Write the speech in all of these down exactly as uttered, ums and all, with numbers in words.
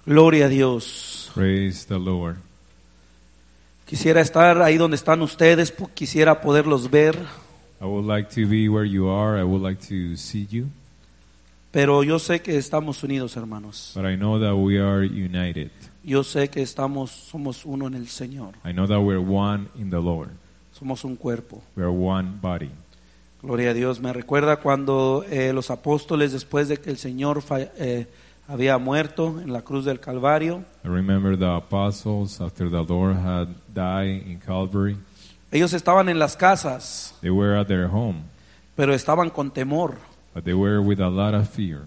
Gloria a Dios. Praise the Lord. Quisiera estar ahí donde están ustedes, quisiera poderlos ver, I would like to be where you are. I would like to see you. pero yo sé que estamos unidos, hermanos. But I know that we are united. Yo sé que estamos, somos uno en el Señor. I know that we're one in the Lord. Somos un cuerpo. We are one body. Gloria a Dios. Me recuerda cuando eh, los apóstoles, después de que el Señor fa- eh, había muerto en la cruz del Calvario, I remember the apostles after the Lord had died in Calvary. ellos estaban en las casas, They were at their home, pero estaban con temor. but they were with a lot of fear.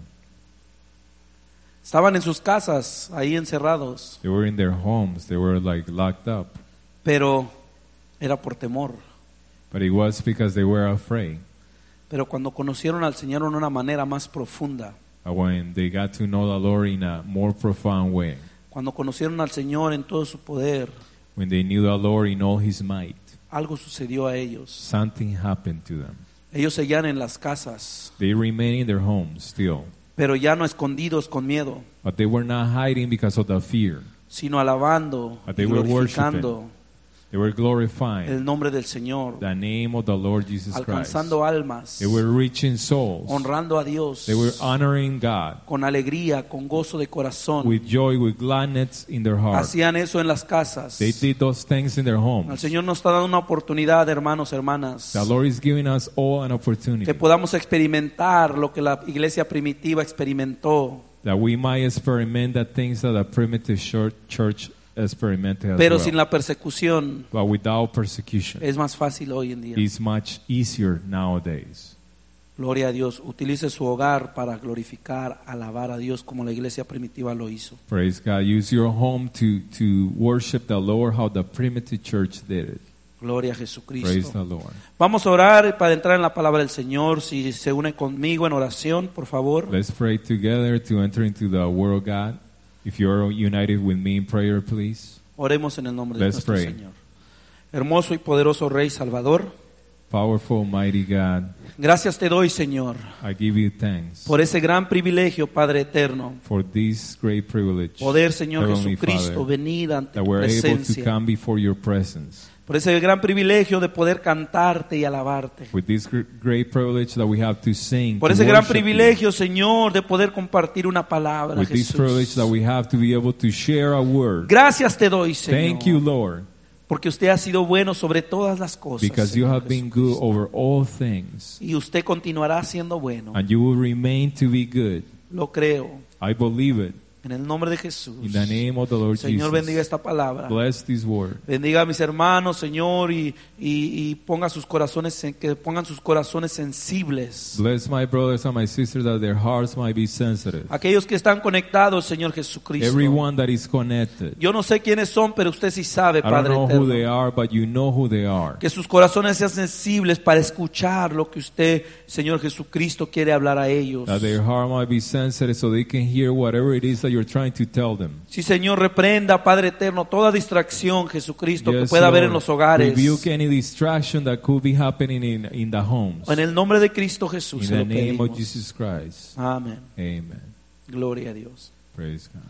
Estaban en sus casas, ahí encerrados, They were in their homes. They were like locked up. pero era por temor. But it was because they were afraid. Pero cuando conocieron al Señor en una manera más profunda, But when they got to know the Lord in a more profound way, cuando conocieron al Señor en todo su poder, when they knew the Lord in all His might, algo sucedió a ellos. something happened to them. Ellos seguían en las casas, They remained in their homes still, pero ya no escondidos con miedo, but they were not hiding because of the fear. sino alabando But y they were glorificando They were glorifying el nombre del Señor, the name of the Lord Jesus Christ. alcanzando almas, They were reaching souls. honrando a Dios They were honoring God con alegría, con gozo de corazón. with joy, with gladness in their heart. Hacían eso en las casas. They did those things in their El homes. Señor nos está dando una oportunidad, hermanos, hermanas, The Lord is giving us all an opportunity que podamos experimentar lo que la iglesia primitiva experimentó, that we might experiment the things that the primitive church, church experimented as pero well. sin la persecución. But without persecution. Es más fácil hoy en día. It's much easier nowadays. Gloria a Dios. Utilice su hogar para glorificar, alabar a Dios como la iglesia primitiva lo hizo. Praise God. Use your home to, to worship the Lord how the primitive church did it. Gloria a Praise Jesucristo. the Lord. Vamos a orar para entrar en la palabra del Señor. Si se une conmigo en oración, por favor. Let's pray together to enter into the Word of God. If you're united with me in prayer, please. Oremos en el nombre de Let's nuestro pray. Señor. Hermoso y poderoso Rey Salvador, Powerful, mighty God, gracias te doy, Señor, I give you thanks por ese gran privilegio, Padre eterno. for this great privilege Poder, Señor Heavenly Jesucristo, Father, venir ante that tu we're able to presencia. come before your presence. Por ese gran privilegio de poder cantarte y alabarte. With this gr- great privilege that we have to sing, Por to ese gran worship you. privilegio, Señor, de poder compartir una palabra, With this privilege Jesús. that we have to be able to share a word. Gracias te doy, Señor. Thank you, Lord, Porque usted ha sido bueno sobre todas las cosas. because you Señor have been good Jesucristo. over all things, Y usted continuará siendo bueno. and you will remain to be good. Lo creo. I believe it. En el nombre de Jesús. In the name of the Lord Señor, bendiga Jesus, esta palabra. bless this word. Bendiga a mis hermanos, Señor, y, y, y ponga sus corazones, en- que pongan sus corazones sensibles. Bless my brothers and my sisters that their hearts might be sensitive. Aquellos que están conectados, Señor Jesucristo. Everyone that is connected. Yo no sé quiénes son, pero usted sí sabe, I don't Padre know who they eterno. are, but you know who they are. Que sus corazones sean sensibles para escuchar lo que usted, Señor Jesucristo, quiere hablar a ellos. That their heart might be sensitive so they can hear whatever it is that you're trying to tell them. Sí, Señor, reprenda, Padre eterno, toda distracción, Jesucristo, que Yes, pueda haber Lord. en los hogares. Rebuke any distraction that could be happening in, in the homes. En el nombre de Cristo Jesús In se the lo name of pedimos. Jesus Christ. Amén. Amen. Gloria a Dios. Praise God.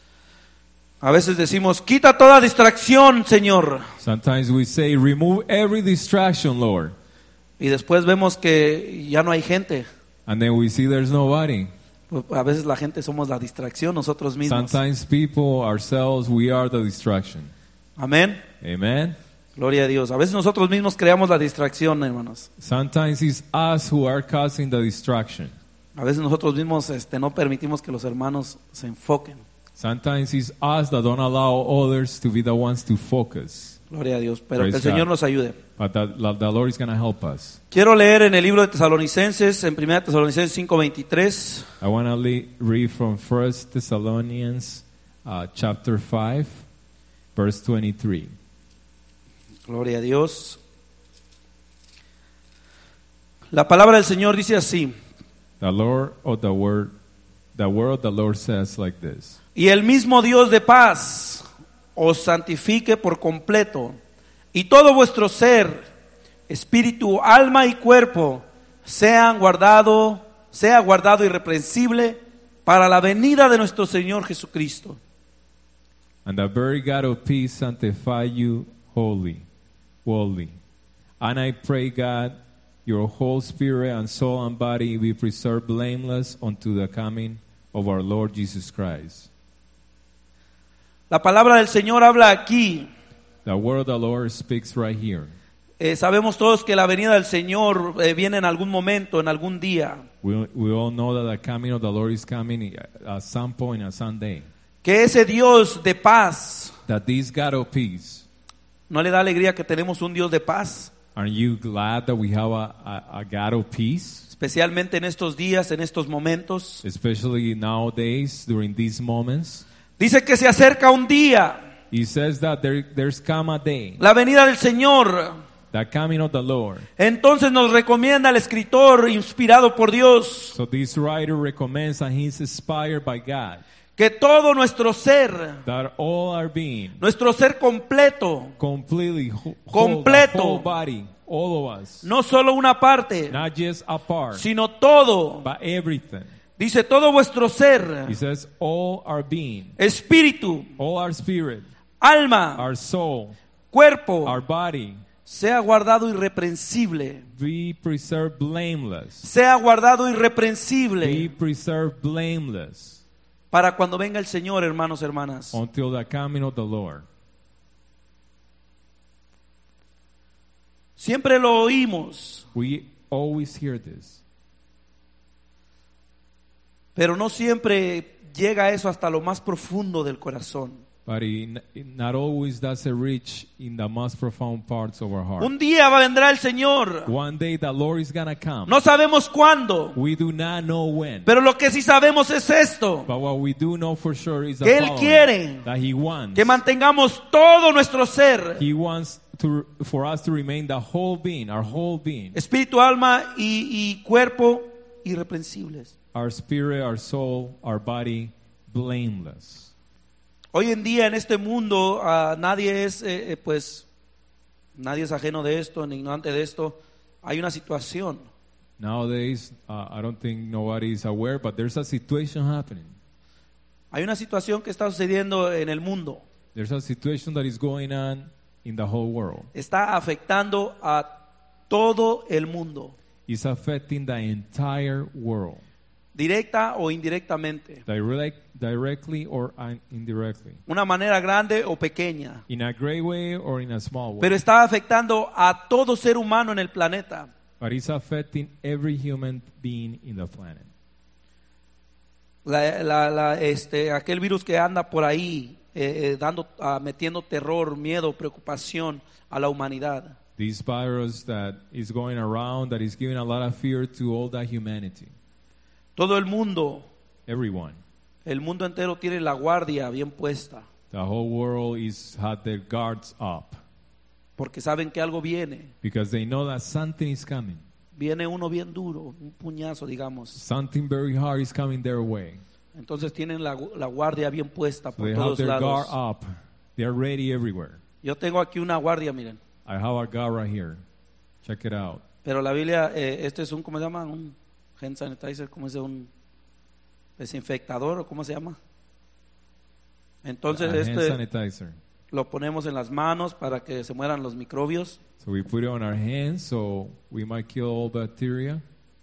A veces decimos, quita toda distracción, Señor. Sometimes we say, remove every distraction, Lord. Y después vemos que ya no hay gente. And then we see there's nobody. Pues a veces la gente somos la distracción nosotros mismos. Sometimes people, ourselves, we are the distraction. Amén. Amen. Gloria a Dios. A veces nosotros mismos creamos la distracción, hermanos. Sometimes it's us who are causing the distraction. A veces nosotros mismos este, no permitimos que los hermanos se enfoquen. Sometimes it's us that don't allow others to be the ones to focus. Gloria a Dios. Pero Praise que el Señor God. nos ayude. But the, the Lord is going to help us. Quiero leer en el libro de Tesalonicenses, en primera Tesalonicenses cinco veintitrés. I want to le- read from First Thessalonians uh, chapter five, verse twenty-three. Gloria a Dios. La palabra del Señor dice así. The Lord of the word, the word of the Lord says like this. Y el mismo Dios de paz os santifique por completo, y todo vuestro ser, espíritu, alma y cuerpo, sean guardado, sea guardado irreprensible para la venida de nuestro Señor Jesucristo. And the very God of peace sanctify you wholly, wholly. And I pray, God, your whole spirit and soul and body be preserved blameless unto the coming of our Lord Jesus Christ. La palabra del Señor habla aquí. The word of the Lord speaks right here. Eh, sabemos todos que la venida del Señor eh, viene en algún momento, en algún día. We, we all know that the coming of the Lord is coming at some point, at some day. Que ese Dios de paz, That this God of peace, ¿no le da alegría que tenemos un Dios de paz? aren't you glad that we have a, a, a God of peace? Especialmente en estos días, en estos momentos. Especially nowadays, during these moments. Dice que se acerca un día, He says that there, there's come a day, la venida del Señor. the coming of the Lord. Entonces nos recomienda el escritor inspirado por Dios So this writer recommends, and he's inspired by God, que todo nuestro ser, that all our being, nuestro ser completo, completely, whole, Completo. the whole body, all of us, no solo una parte, not just a part, sino todo. but everything. Dice todo vuestro ser, He says all our being, espíritu, all our spirit, alma, our soul, cuerpo, our body, sea guardado irreprensible. be preserved blameless. Sea guardado Be irreprensible preserved blameless para cuando venga el Señor, hermanos, hermanas. until the coming of the Lord. Siempre lo oímos, We always hear this, pero no siempre llega eso hasta lo más profundo del corazón. but it, it not always does it reach in the most profound parts of our heart. Un día va vendrá el Señor. One day the Lord is gonna come. No sabemos cuándo, We do not know when, pero lo que sí sabemos es esto: but what we do know for sure is the que Él following, quiere that He wants. que mantengamos todo nuestro ser, He wants to for us to remain the whole being, our whole being, espíritu, alma y, y cuerpo irreprensibles. our spirit, our soul, our body, blameless. Hoy en día en este mundo uh, nadie es, eh, eh, pues, nadie es ajeno de esto, ni ignorante de esto. Hay una situación. Nowadays, uh, I don't think nobody is aware, but there's a situation happening. Hay una situación que está sucediendo en el mundo. There's a situation that is going on in the whole world. Está afectando a todo el mundo, It's affecting the entire world, directa o indirectamente, direct, directly or un- indirectly, una manera grande o pequeña. in a great way or in a small way. Pero está afectando a todo ser humano en el planeta. But it's affecting every human being in the planet. La, la, la, este, aquel virus que anda por ahí eh, eh, dando, ah, metiendo terror, miedo, preocupación a la humanidad. This virus that is going around, that is giving a lot of fear to all the humanity, Todo el mundo, everyone. el mundo entero tiene la guardia bien puesta, The whole world is had their guards up porque saben que algo viene. because they know that something is coming. Viene uno bien duro, un puñazo, digamos. Something very hard is coming their way. Entonces tienen la, la guardia bien puesta So por they have todos their guard lados. up. They are ready everywhere. Yo tengo aquí una guardia, miren. I have a guard right here. Check it out. Pero la Biblia, eh, este es un, ¿cómo se llama? Un hand sanitizer, ¿cómo se llama? Un desinfectador, ¿o cómo se llama? Entonces a hand este sanitizer. lo ponemos en las manos para que se mueran los microbios. So we put it on our hands so we might kill all bacteria.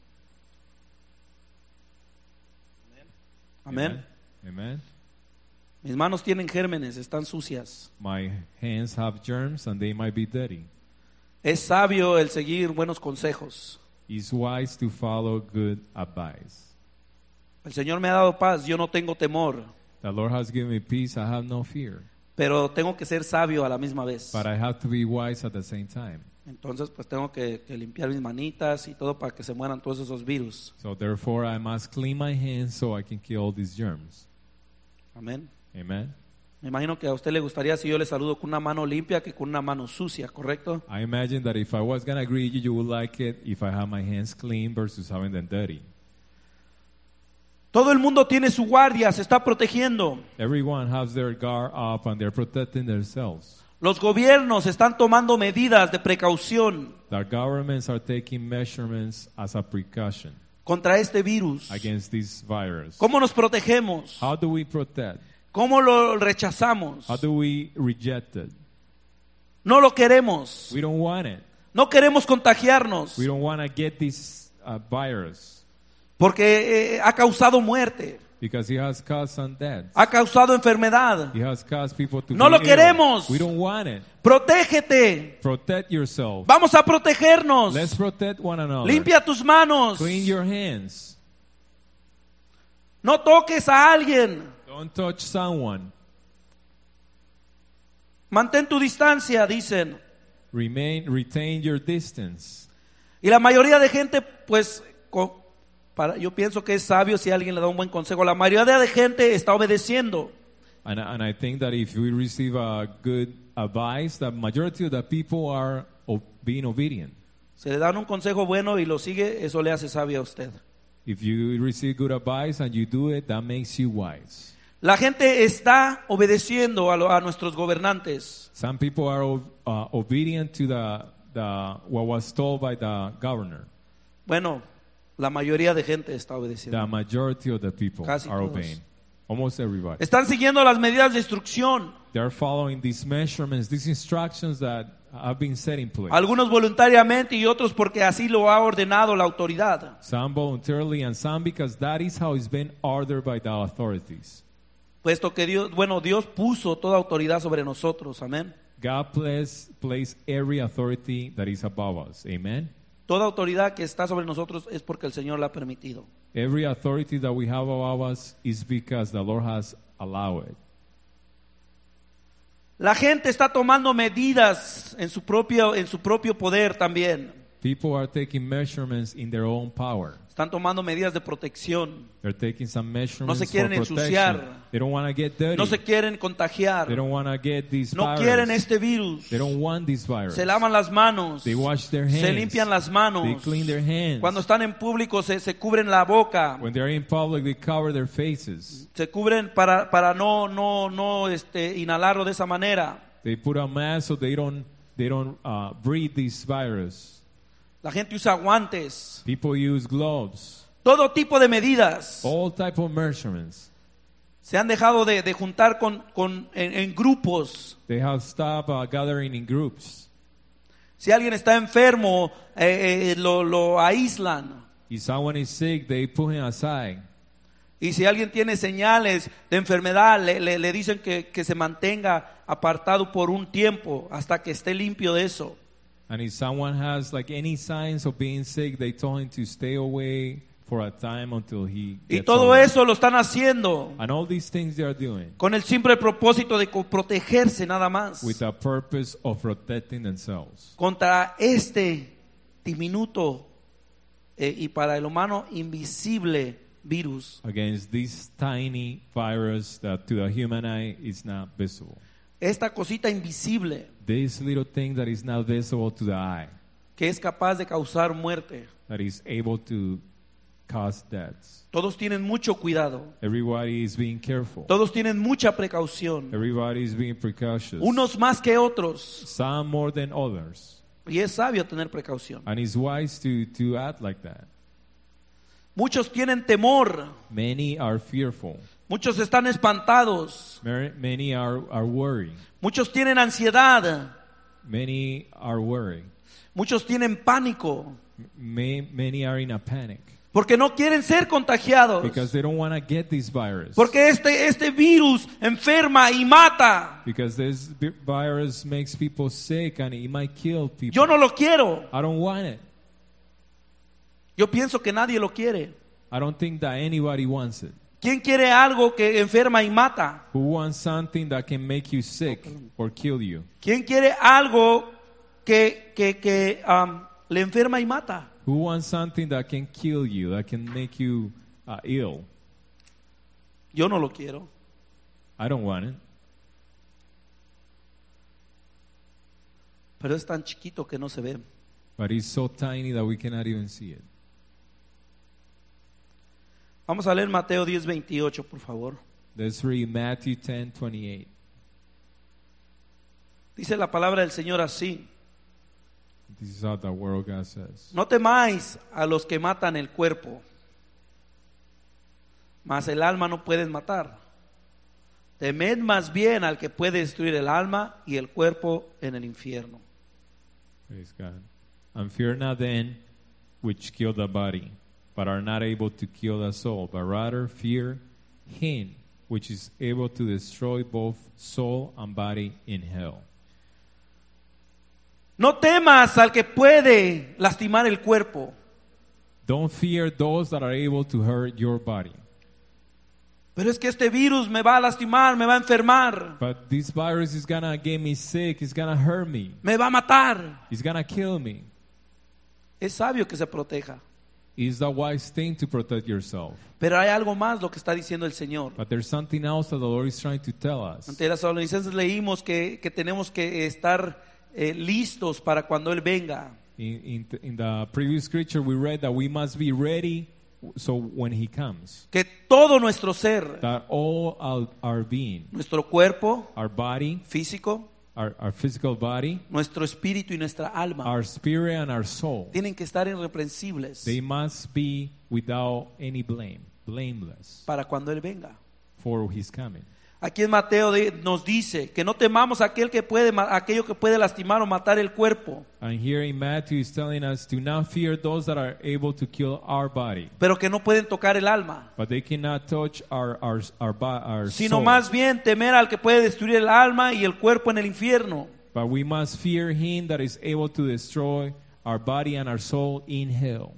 Amén. Amen. Mis manos tienen gérmenes, están sucias. My hands have germs and they might be dirty. Es sabio el seguir buenos consejos. It's wise to follow good advice. El Señor me ha dado paz, yo no tengo temor, The Lord has given me peace. I have no fear. pero tengo que ser sabio a la misma vez. But I have to be wise at the same time. Entonces pues tengo que, que limpiar mis manitas y todo para que se mueran todos esos virus. So therefore I must clean my hands so I can kill all these germs. Amén. Amen. Me imagino que a usted le gustaría si yo le saludo con una mano limpia que con una mano sucia, ¿correcto? I imagine that if I was going to greet you, you would like it if I have my hands clean versus having them dirty. Todo el mundo tiene su guardia, se está protegiendo. Everyone has their guard up and they're protecting themselves. Los gobiernos están tomando medidas de precaución The governments are taking measurements as a precaution contra este virus. against this virus. ¿Cómo nos protegemos? How do we protect? ¿Cómo lo rechazamos? How do we reject it? No lo queremos. We don't want it. No queremos contagiarnos We don't want to get this uh, virus porque eh, ha causado muerte, because it has caused some deaths. ha causado enfermedad. It has caused people to No be lo ill. queremos. We don't want it. Protégete. Protect yourself. Vamos a protegernos. Let's protect one another. Limpia tus manos. Clean your hands. No toques a alguien. Don't touch someone. Mantén tu distancia, dicen. Remain, retain your distance. Y la mayoría de gente, pues, co- para, yo pienso que es sabio si alguien le da un buen consejo. La mayoría de gente está obedeciendo. And, and I think that if we receive a good advice, the majority of the people are o- being obedient. Se le dan un consejo bueno y lo sigue, eso le hace sabio a usted. If you receive good advice and you do it, that makes you wise. La gente está obedeciendo a, lo- a nuestros gobernantes. Some people are o- uh, obedient to the, the what was told by the governor. Bueno, la mayoría de gente está obedeciendo. The majority of the people Casi are todos. obeying. Almost everybody. Están siguiendo las medidas de instrucción. They are following these measurements, these instructions that have been set in place. Algunos voluntariamente y otros porque así lo ha ordenado la autoridad. Some voluntarily and some because that is how it's been ordered by the authorities. Puesto que Dios, bueno, Dios puso toda autoridad sobre nosotros, amén. God placed place every authority that is above us. Amen. Toda autoridad que está sobre nosotros es porque el Señor la ha permitido. Every authority that we have above us is because the Lord has allowed it. La gente está tomando medidas en su propio, en su propio poder también. People are taking measurements in their own power. Están tomando medidas de protección. They're taking some measurements No se quieren for protection. ensuciar. They don't want to get dirty. No se quieren contagiar. They don't want to get this No virus. quieren este virus. They don't want this virus. Se lavan las manos. They wash their hands. Se limpian las manos. They clean their hands. Cuando están en público se, se cubren la boca. When they're in public, they cover their faces. Se cubren para, para no, no, no este, inhalarlo de esa manera. They put a mask so they don't they don't uh, breathe this virus. La gente usa guantes. People use gloves. Todo tipo de medidas. All type of measurements. Se han dejado de, de juntar con, con, en, en grupos. They have stopped uh, gathering in groups. Si alguien está enfermo, eh, eh, lo, lo aíslan. If someone is sick, they put him aside. Y si alguien tiene señales de enfermedad, le, le, le dicen que, que se mantenga apartado por un tiempo hasta que esté limpio de eso. And if someone has like any signs of being sick, they told him to stay away for a time until he Y gets todo over. eso lo están haciendo And all these things they are doing con el simple propósito de co- protegerse nada más with the purpose of protecting themselves contra este diminuto eh, y para el humano invisible virus. against this tiny virus that to the human eye is not visible. Esta cosita invisible This little thing that is not visible to the eye, que es capaz de causar muerte. that is able to cause deaths. Todos tienen mucho cuidado. Everybody is being careful. Todos tienen mucha precaución. Everybody is being precautious. Unos más que otros. Some more than others. Y es sabio tener precaución. And it's wise to, to act like that. Muchos tienen temor. Many are fearful. Muchos están espantados. Mar- Many are, are worried. Muchos tienen ansiedad. Many are worried. Muchos tienen pánico. May, many are in a panic Porque no quieren ser contagiados. because they don't want to get this virus. Porque este, este virus enferma y mata. Because this vi- virus makes people sick and it might kill people. Yo no lo quiero. I don't want it. Yo pienso que nadie lo quiere. I don't think that anybody wants it. ¿Quién quiere algo que enferma y mata? Who wants something that can make you sick or kill you? ¿Quién quiere algo que, que, que um, le enferma y mata? Who wants something that can kill you, that can make you uh, ill? Yo no lo quiero. I don't want it. Pero es tan chiquito que no se ve. But it's so tiny that we cannot even see it. Vamos a leer Mateo diez veintiocho, por favor. Let's read Matthew ten twenty-eight. Dice la palabra del Señor así: This is how the word of God says. no temáis a los que matan el cuerpo, mas el alma no pueden matar. Temed más bien al que puede destruir el alma y el cuerpo en el infierno. Praise God. And fear not them which kill the body, but are not able to kill the soul, but rather fear him which is able to destroy both soul and body in hell. No temas al que puede lastimar el cuerpo. Don't fear those that are able to hurt your body. Pero es que este virus me va a lastimar, me va a enfermar, But this virus is gonna get me sick, it's gonna hurt me, me va a matar. it's gonna kill me. Es sabio que se proteja. It's the wise thing to protect yourself. Pero hay algo más lo que está diciendo el Señor. But there's something else that the Lord is trying to tell us. Ante las adolescentes leímos que, que tenemos que estar eh, listos para cuando Él venga. In, in, in the previous scripture we read that we must be ready so when He comes. Que todo nuestro ser, That all our, our being, nuestro cuerpo our body, físico, our, our physical body, nuestro espíritu y nuestra alma our spirit and our soul, tienen que estar irreprensibles they must be without any blame, blameless para cuando Él venga. for His coming. Aquí en Mateo de- nos dice que no temamos a aquel que puede, ma- aquello que puede lastimar o matar el cuerpo, And here in Matthew is telling us to not fear those that are able to kill our body, pero que no pueden tocar el alma, but they cannot touch our our our, bo- our sino soul. más bien temer al que puede destruir el alma y el cuerpo en el infierno. But we must fear Him that is able to destroy our body and our soul in hell.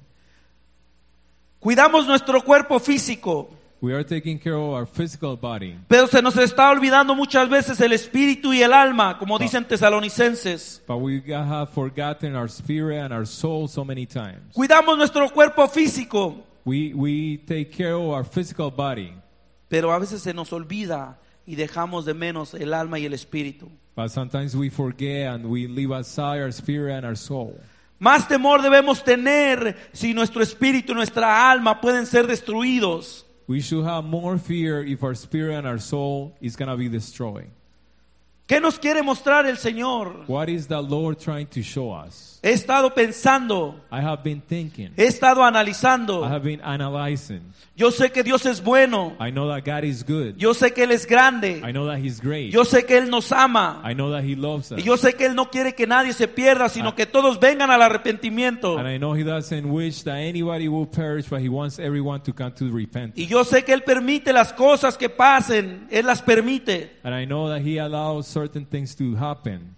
Cuidamos nuestro cuerpo físico, We are taking care of our physical body, pero se nos está olvidando muchas veces el espíritu y el alma, como dicen tesalonicenses. but we have forgotten our spirit and our soul so many times. Cuidamos nuestro cuerpo físico, We we take care of our physical body, pero a veces se nos olvida y dejamos de menos el alma y el espíritu. but sometimes we forget and we leave aside our spirit and our soul. Más temor debemos tener si nuestro espíritu y nuestra alma pueden ser destruidos. We should have more fear if our spirit and our soul is going to be destroyed. ¿Qué nos quiere mostrar el Señor? What is the Lord trying to show us? He estado pensando, I have been thinking. he estado analizando. I have been analyzing. Yo sé que Dios es bueno. I know that God is good. Yo sé que Él es grande. I know that He's great. Yo sé que Él nos ama. I know that He loves us. Y yo sé que Él no quiere que nadie se pierda, sino Ah. que todos vengan al arrepentimiento. And I know He doesn't wish that anybody will perish, but He wants everyone to come to repentance. Y yo sé que Él permite las cosas que pasen. Él las permite. And I know that He allows certain things to happen.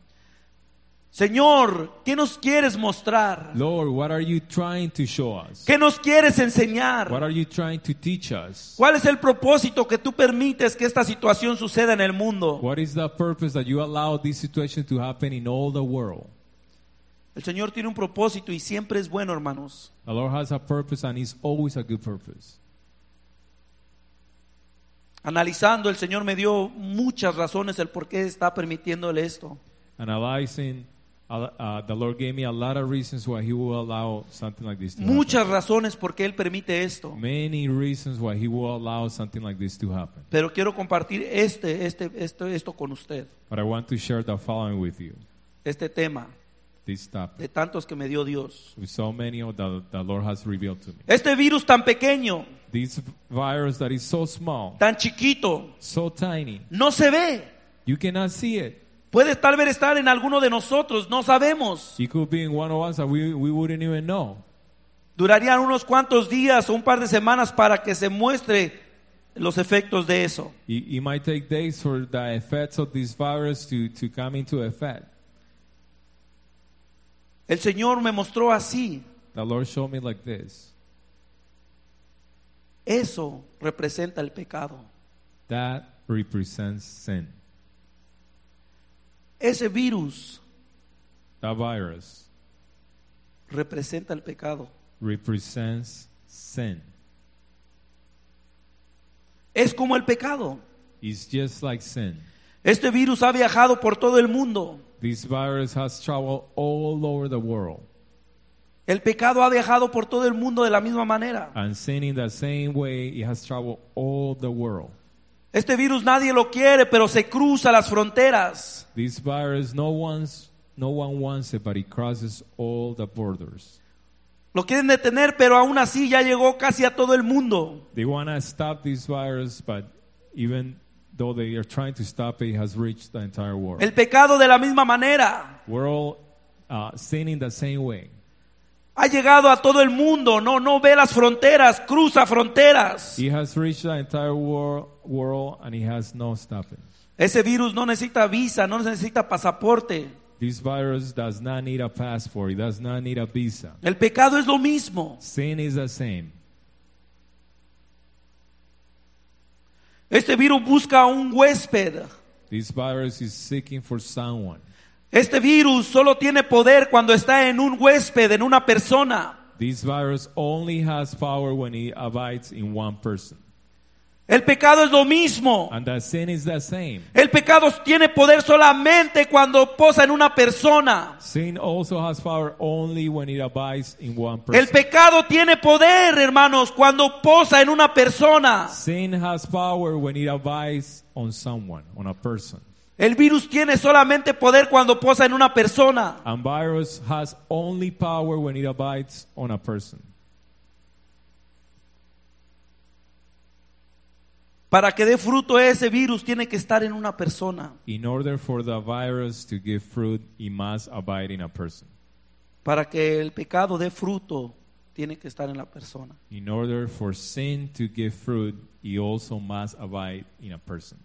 Señor, ¿qué nos quieres mostrar? Lord, what are you trying to show us? ¿Qué nos quieres What enseñar? are you trying to teach us? ¿Cuál es el propósito que tú permites que esta situación suceda en el mundo? What is the purpose that you allow this situation to happen in all the world? El Señor tiene un propósito y siempre es bueno, hermanos. The Lord has a purpose and it's always a good purpose. Analizando, el Señor me dio muchas razones el por qué está permitiéndole esto. Analyzing, uh, uh, the Lord gave me a lot of reasons why He will allow something like this to Muchas razones por qué Él permite esto. happen. Many reasons why He will allow something like this to happen. Pero quiero compartir este, este, esto, esto con usted. But I want to share the following with you. Este tema This topic. de tantos que me dio Dios. With so many of that the Lord has revealed to me. Este virus tan pequeño, This virus that is so small, tan chiquito, so tiny, no se ve. you cannot see it. Puede tal vez estar en alguno de nosotros, no sabemos. It could be in one of us that we, we wouldn't even know. Durarían unos cuantos días o un par de semanas para que se muestre los efectos de eso. It, it might take days for the effects of this virus to, to come into effect. El Señor me mostró así. The Lord showed me like this. Eso representa el pecado. That represents sin. Ese virus That virus representa el pecado. represents sin. Es como el pecado. It's just like sin. Este virus ha viajado por todo el mundo. This virus has traveled all over the world. El pecado ha viajado por todo el mundo de la misma manera. And sin in the same way, it has traveled all the world. Este virus nadie lo quiere, pero se cruza las fronteras. This virus, no one's, no one wants it, but it crosses all the borders. Lo quieren detener, pero aún así ya llegó casi a todo el mundo. They want to stop this virus, but even though they are trying to stop it, it has reached the entire world. El pecado de la misma manera We're all uh, sinning the same way. ha llegado a todo el mundo, no, no ve las fronteras, cruza fronteras. He has reached the entire world, world and he has no stopping. Ese virus no necesita visa, no necesita pasaporte. This virus does not need a passport. It does not need a visa. El pecado es lo mismo. Sin is the same. Este virus busca un huésped. This virus is seeking for someone. Este virus solo tiene poder cuando está en un huésped, en una persona. This virus only has power when it abides in one person. El pecado es lo mismo. And the sin is the same. El pecado tiene poder solamente cuando posa en una persona. Sin also has power only when it abides in one person. El pecado tiene poder, hermanos, cuando posa en una persona. Sin has power when it abides on someone, on a person. El virus tiene solamente poder cuando posa en una persona. And virus has only power when it abides on a person. Para que dé fruto ese virus tiene que estar en una persona. In order for the virus to give fruit, it must abide in a person. Para que el pecado dé fruto tiene que estar en la persona. In order for sin to give fruit, it also must abide in a person.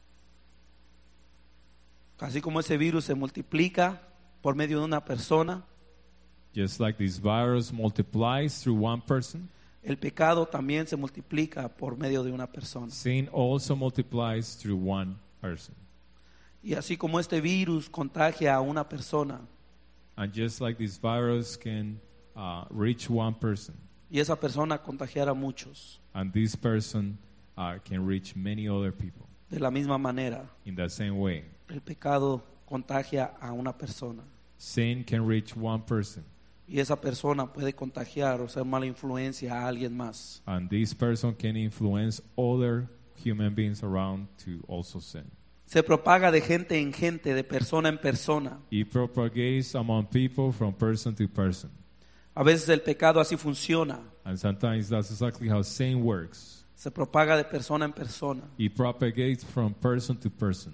Así como ese virus se multiplica por medio de una persona, Just like this virus multiplies through one person, el pecado también se multiplica por medio de una persona. sin also multiplies through one person. Y así como este virus contagia a una persona, And just like this virus can uh, reach one person, y esa persona contagiar a muchos, and this person uh, can reach many other people. de la misma manera, In the same way, el pecado contagia a una persona. sin can reach one person, Y esa persona puede contagiar o ser mala influencia a alguien más. and this person can influence other human beings around to also sin. Se propaga de gente en gente, de persona en persona. It propagates among people from person to person. A veces el pecado así funciona. And sometimes that's exactly how sin works. Se propaga de persona en persona. It propagates from person to person.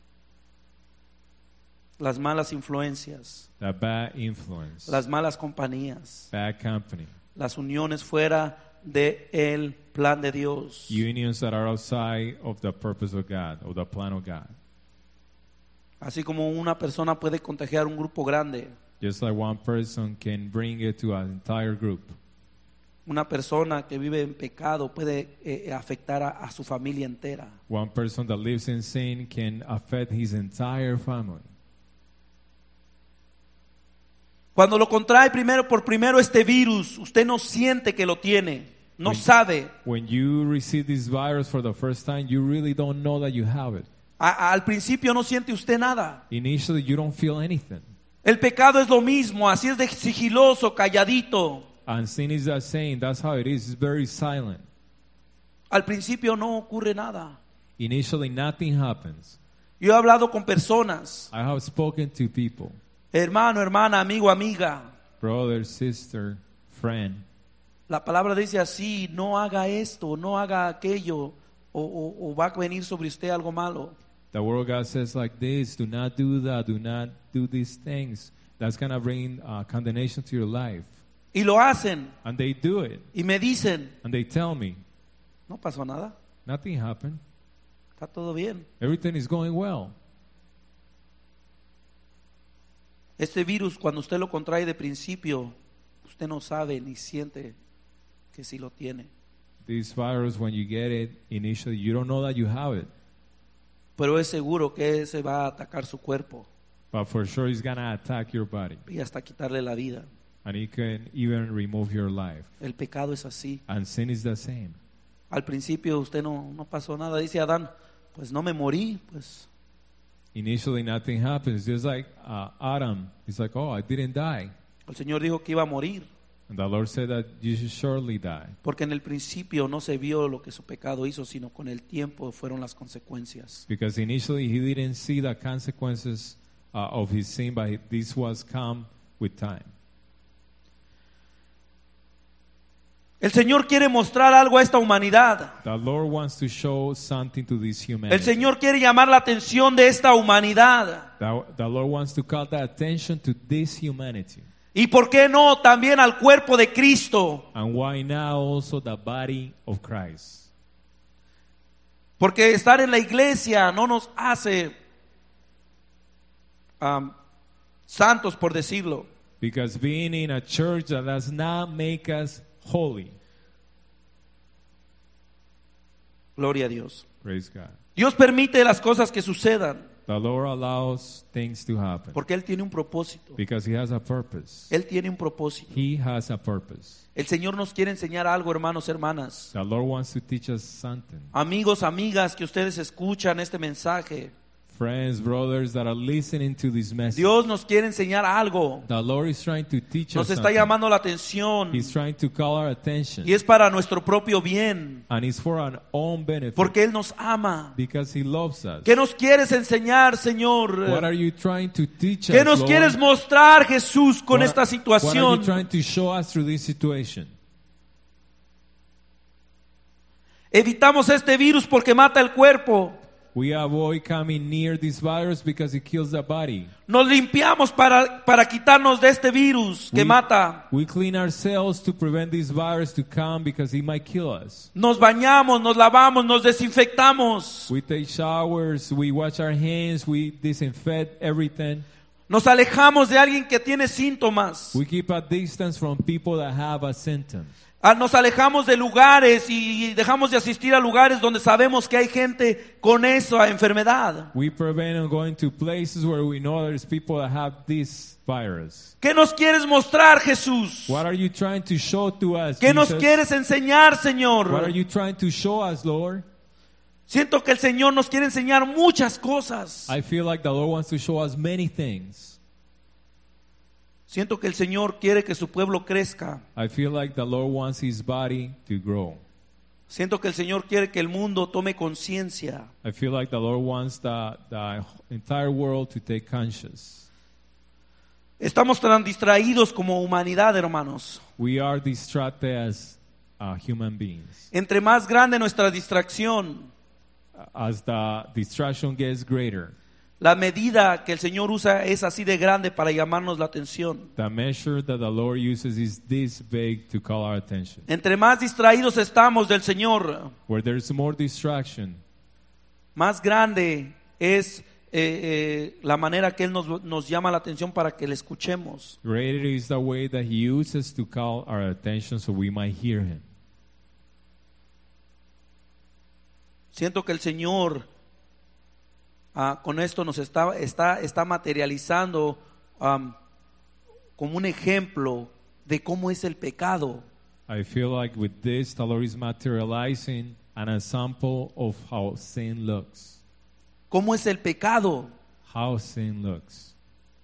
Las malas influencias, The bad influence, las malas compañías, bad company, las uniones fuera del plan de Dios. unions that are outside of the purpose of God, of the plan of God. Así como una persona puede contagiar un grupo grande, Just like one person can bring it to an entire group. una persona que vive en pecado puede eh, afectar a, a su familia entera. One person that lives in sin can affect his entire family. Cuando lo contrae primero por primero este virus, usted no siente que lo tiene, no When- sabe. When you receive this virus for the first time, you really don't know that you have it. A- a- al principio no siente usted nada. Initially, you don't feel anything. El pecado es lo mismo, así es de sigiloso, calladito. And sin is the same. That's how it is. It's very silent. Al principio no ocurre nada. Initially, nothing happens. Yo he hablado con personas, I have spoken to people, hermano, hermana, amigo, amiga. brother, sister, friend. La palabra dice así, no haga esto, no haga aquello, o, o- o va a venir sobre usted algo malo. The word of God says like this: do not do that. Do not do these things. That's going to bring uh, condemnation to your life. Y lo hacen, And they do it. y me dicen, And they tell me, no pasó nada, nothing happened. está todo bien. Everything is going well. Este virus, cuando usted lo contrae de principio, usted no sabe ni siente que sí lo tiene. This virus, when you get it, initially, you don't know that you have it. Pero es seguro que se va a atacar su cuerpo But for sure, it's going to attack your body. y hasta quitarle la vida. And it can even remove your life. El pecado es así. And sin is the same. Al principio usted no, no pasó nada. Dice Adán, pues no me morí, pues Initially, nothing happens. Just like uh, Adam, he's like, oh, I didn't die. el Señor dijo que iba a morir. And the Lord said that you should surely die. Porque en el principio no se vio lo que su pecado hizo, sino con el tiempo fueron las consecuencias. Because initially, he didn't see the consequences uh, of his sin, but this was come with time. El Señor quiere mostrar algo a esta humanidad. The Lord wants to show something to this humanity. El Señor quiere llamar la atención de esta humanidad. The, the Lord wants to call the attention to this humanity. Y por qué no también al cuerpo de Cristo. And why now also the body of Christ? Porque estar en la iglesia no nos hace um, santos, por decirlo. Because being in a church that does not make us holy. Gloria a Dios. Praise God. Dios permite las cosas que sucedan The Lord allows things to happen porque Él tiene un propósito. because He has a purpose. Él tiene un propósito. He has a purpose. El Señor nos quiere enseñar algo, hermanos, hermanas. The Lord wants to teach us something. Amigos, amigas que ustedes escuchan este mensaje. Friends, brothers that are listening to this message. Dios nos quiere enseñar algo. The Lord is trying to teach Nos us está something. llamando la atención. He's trying to call our attention. Y es para nuestro propio bien. And it's for our own benefit. Porque Él nos ama. Because He loves us. ¿Qué nos quieres enseñar, Señor? What are you trying to teach ¿Qué us, nos Lord? quieres mostrar, Jesús, con What- esta What are you situación? trying to show us through this situation? Evitamos este virus porque mata el cuerpo. We avoid coming near this virus because it kills the body. Nos limpiamos para, para quitarnos de este virus que we, mata. we clean ourselves to prevent this virus to come because it might kill us. Nos bañamos, nos lavamos, nos desinfectamos. We take showers, we wash our hands, we disinfect everything. Nos alejamos de alguien que tiene síntomas. We keep a distance from people that have a symptom. Ah, Nos alejamos de lugares y dejamos de asistir a lugares donde sabemos que hay gente con esa enfermedad. We prevent on going to places where we know there's people that have this virus. ¿Qué nos quieres mostrar, Jesús? What are you trying to show to us, ¿Qué nos Jesus? quieres enseñar, What Señor? are you trying to show us, Lord? Siento que el Señor nos quiere enseñar muchas cosas. I feel like the Lord wants to show us many things. Siento que el Señor quiere que su pueblo crezca. I feel like the Lord wants His body to grow. Siento que el Señor quiere que el mundo tome conciencia. I feel like the Lord wants the, the entire world to take conscious. Estamos tan distraídos como humanidad, hermanos. We are distracted as uh, human beings. Entre más grande nuestra distracción, As the distraction gets greater, la medida que el Señor usa es así de grande para llamarnos la atención. the measure that the Lord uses is this big to call our attention. Entre más distraídos estamos del Señor, Where there's more distraction, más grande es eh, eh, la manera que Él nos, nos llama la atención para que le escuchemos. greater is the way that He uses to call our attention so we might hear Him. Siento que el Señor ah, con esto nos está, está, está materializando um, como un ejemplo de cómo es el pecado. I feel like with this, the Lord is materializing an example of how sin looks. ¿Cómo es el pecado? How sin looks.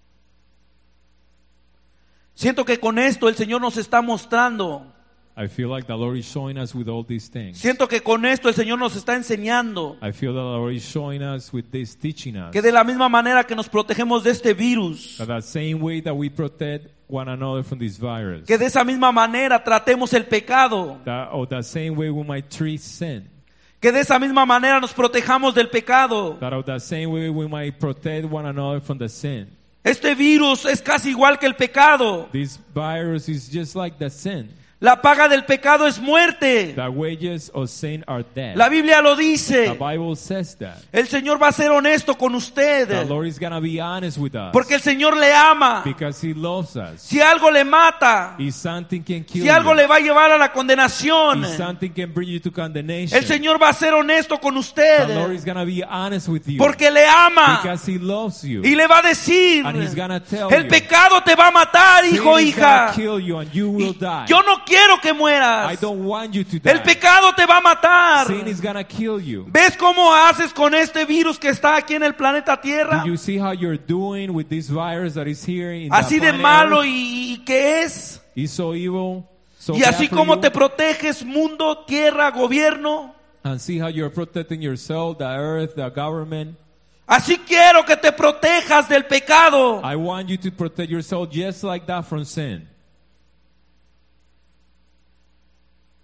Siento que con esto el Señor nos está mostrando. I feel like the Lord is showing us with all these things. Siento que con esto el Señor nos está enseñando I feel that the Lord is showing us with this, teaching us. que de la misma manera que nos protegemos de este virus, That the same way that we protect one another from this virus. que de esa misma manera tratemos el pecado, That, or the same way we might treat sin. que de esa misma manera nos protejamos del pecado. That of the same way we might protect one another from the sin. Este virus es casi igual que el pecado. This virus is just like the sin. La paga del pecado es muerte. The wages of sin are death. La Biblia lo The dice. Bible says that. El Señor va a ser honesto con The usted, Lord is going to be honest with us. porque el Señor le ama. Because He loves us. Si algo le mata, If something can kill si algo you. le va a llevar a la condenación, If something can bring you to condemnation. el Señor va a ser honesto con The Lord usted, is going to be honest with you. porque le ama. Because He loves you. Y le va a decir, And He's gonna tell el you. pecado te va a matar, Sin hijo, is hija. gonna kill you and you will die. Yo no quiero que I mueras. don't want you to die. El pecado te va a matar. Sin is gonna kill you. ¿Ves cómo haces con este virus que está aquí en el planeta Tierra? Do you see how you're doing with this virus that is here in Así the de planet malo Earth? y, y que es. It's so evil, so Y bad así for como you. te proteges, mundo, tierra, gobierno. And see how you're protecting yourself, the earth, the government. Así quiero que te protejas del pecado. I want you to protect yourself just like that from sin.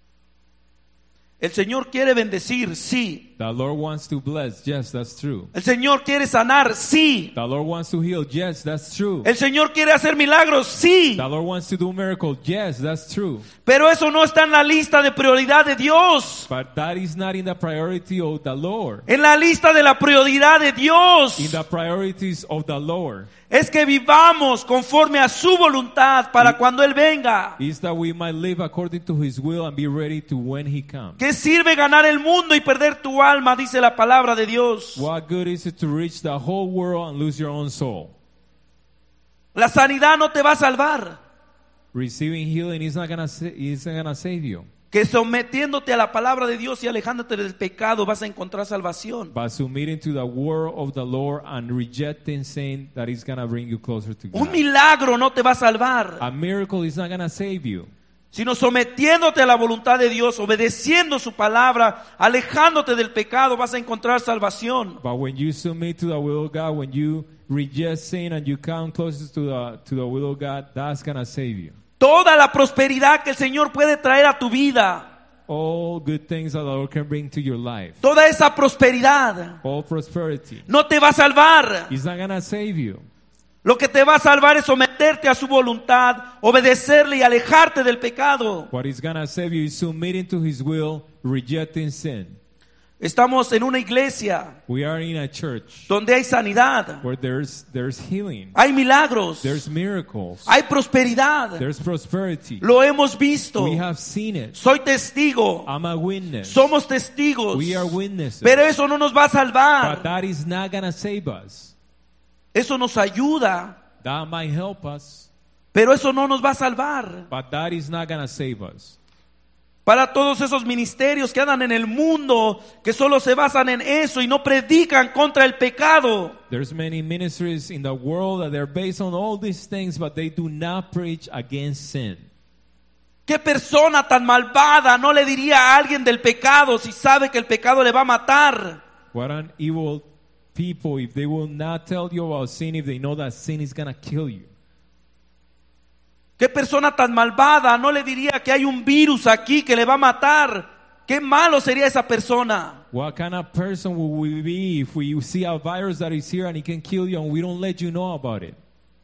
El Señor quiere bendecir, sí. The Lord wants to bless. Yes, that's true. El Señor quiere sanar, sí. The Lord wants to heal. Yes, that's true. El Señor quiere hacer milagros, sí. The Lord wants to do miracles. Yes, that's true. Pero eso no está en la lista de prioridad de Dios. But that is not in the priority of the Lord. En la lista de la prioridad de Dios In the priorities of the Lord es que vivamos conforme a su voluntad para cuando Él venga. is that we might live according to His will and be ready to when He comes. ¿Qué sirve ganar el mundo y perder tu alma? Dice la palabra de Dios. What good is it to reach the whole world and lose your own soul? La sanidad no te va a salvar. Receiving healing is not gonna sa- is not gonna save you. Que sometiéndote a la palabra de Dios y alejándote del pecado vas a encontrar salvación. But submitting to the word of the Lord and rejecting sin, that is gonna bring you closer to Un God. milagro no te va a salvar, A miracle is not gonna save you. sino sometiéndote a la voluntad de Dios, obedeciendo su palabra, alejándote del pecado, vas a encontrar salvación. But when you submit to the will of God, when you reject sin and you come closer to the to the will of God, that's gonna save you. Toda la prosperidad que el Señor puede traer a tu vida, All good things that the Lord can bring to your life, toda esa prosperidad all prosperity, no te va a salvar. is not gonna save you. Lo que te va a salvar es someterte a su voluntad, obedecerle y alejarte del pecado. What is gonna save you is submitting to His will, rejecting sin. Estamos en una iglesia We are in a church donde hay sanidad, where there's there's healing, hay milagros, there's miracles, hay prosperidad. there's prosperity. Lo hemos visto. We have seen it. Soy testigo. I'm a witness. Somos testigos. We are witnesses. Pero eso no nos va a But salvar. that is not gonna save us. Eso nos ayuda, That might help us, pero eso no nos va a salvar. but that is not gonna save us. Para todos esos ministerios que andan en el mundo, que solo se basan en eso y no predican contra el pecado. There's many ministries in the world that they're based on all these things, but they do not preach against sin. ¿Qué persona tan malvada no le diría a alguien del pecado si sabe que el pecado le va a matar? What an evil people if they will not tell you about sin if they know that sin is gonna kill you. ¿Qué persona tan malvada no le diría que hay un virus aquí que le va a matar? Qué malo sería esa persona. What kind of person will we be if we see a virus that is here and it can kill you and we don't let you know about it?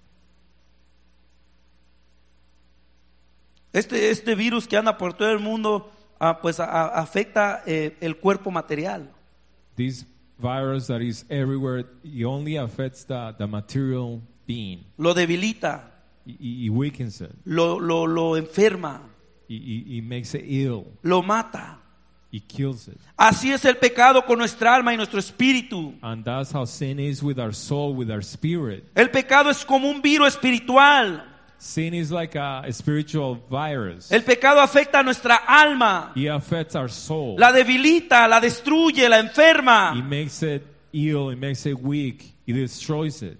Este, este virus que anda por todo el mundo, ah, pues a- a- afecta eh, el cuerpo material. This virus that is everywhere, it only affects the, the material being. Lo debilita, It, it weakens it. lo, lo, lo enferma, It, it, it makes it ill. lo mata. It kills it. Así es el pecado con nuestra alma y nuestro espíritu. And that's how sin is with our soul, with our spirit. El pecado es como un virus espiritual. Sin is like a, a spiritual virus. El pecado afecta a nuestra alma, It affects our soul. la debilita, la destruye, la It enferma. makes it ill. It makes it weak. It destroys it.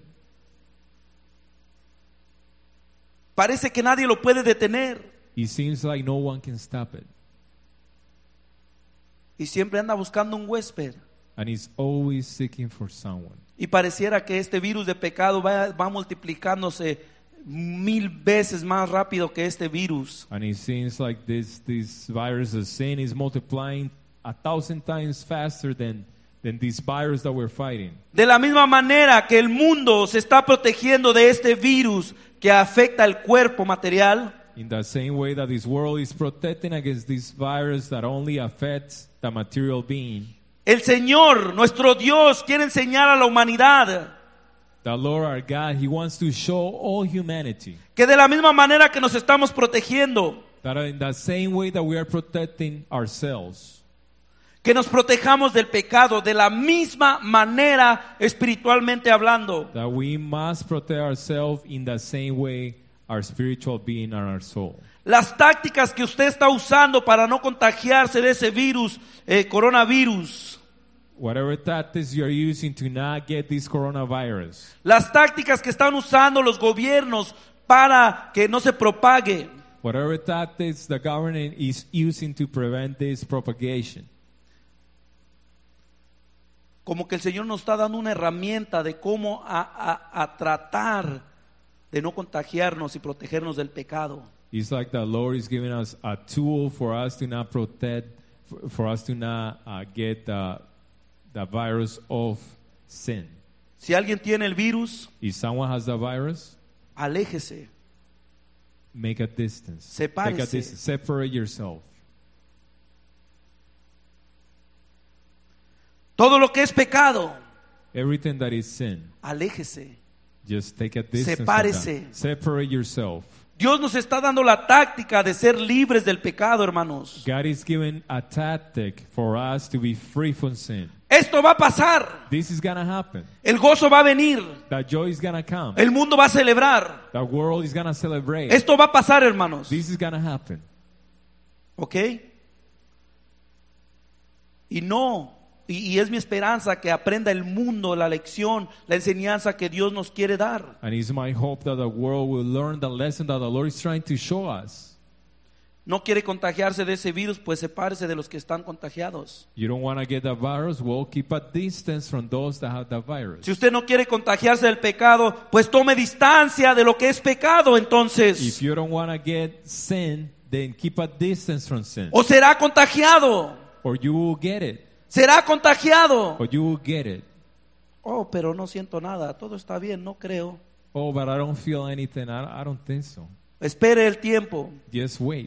Parece que nadie lo puede detener It seems like no one can stop it. y siempre anda buscando un huésped. And it's always seeking for someone. Y pareciera que este virus de pecado va, va multiplicándose mil veces más rápido que este virus. And it seems like this, this virus of sin is multiplying a thousand times faster than, than this virus that we're fighting. De la misma manera que el mundo se está protegiendo de este virus que afecta el cuerpo material, In the same way that this world is protecting against this virus that only affects the material being, el Señor, nuestro Dios, quiere enseñar a la humanidad the Lord our God, He wants to show all humanity que de la misma manera que nos estamos protegiendo, that in the same way that we are protecting ourselves, que nos protejamos del pecado de la misma manera espiritualmente hablando. that we must protect ourselves in the same way our spiritual being and our soul. Las tácticas que usted está usando para no contagiarse de ese virus, eh, coronavirus, Whatever tactics you're using to not get this coronavirus, las tácticas que están usando los gobiernos para que no se propague, whatever tactics the government is using to prevent this propagation, como que el Señor nos está dando una herramienta de cómo a, a, a tratar de no contagiarnos y protegernos del pecado. it's like the Lord is giving us a tool for us to not protect for, for us to not uh, get the, the virus of sin. Si alguien tiene el virus, If someone has the virus, aléjese. make a distance. Sepárese. Take a distance. Separate yourself. Todo lo que es pecado, Everything that is sin, aléjese. just take a distance. from Sepárese. that. Separate yourself. Dios nos está dando la táctica de ser libres del pecado, hermanos. God is giving a tactic for us to be free from sin. Esto va a pasar. This is going to happen. El gozo va a venir. That joy is going to come. El mundo va a celebrar. The world is going to celebrate. Esto va a pasar, hermanos. This is going to happen. ¿Ok? Y no, y, y es mi esperanza que aprenda el mundo la lección, la enseñanza que Dios nos quiere dar. And it's my hope that the world will learn the lesson that the Lord is trying to show us. No quiere contagiarse de ese virus, pues sepárese de los que están contagiados. You don't want to get the virus? Well, keep a distance from those that have the virus. Si usted no quiere contagiarse del pecado, pues tome distancia de lo que es pecado, entonces. If you don't want to get sin, then keep a distance from sin. O será contagiado. Or you will get it. Será contagiado. Or you will get it. Oh, pero no siento nada. Todo está bien, no creo. Oh, but I don't feel anything. I, I don't think so. Espere el tiempo. Just wait.